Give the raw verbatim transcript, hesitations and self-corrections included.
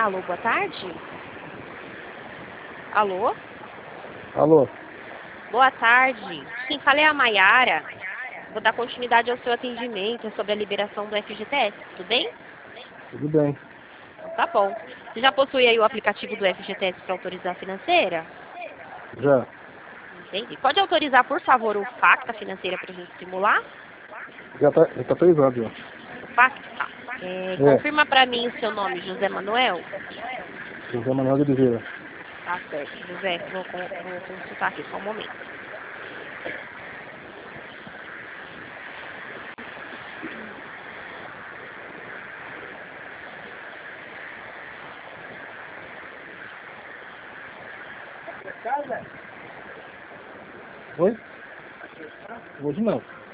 Alô, boa tarde? Alô? Alô? Boa tarde. Quem fala é a Maiara. Vou dar continuidade ao seu atendimento sobre a liberação do F G T S, tudo bem? Tudo bem. Então, tá bom. Você já possui aí o aplicativo do F G T S para autorizar a financeira? Já. Entendi. Pode autorizar, por favor, o Facta financeira para a gente simular? Já tá, já tá autorizado, já. O Facta? Tá. É, É, confirma para mim o seu nome, José Manuel? José Manuel de Oliveira. Tá certo, José. Vou, con- vou consultar aqui, só um momento. Oi? Hoje não.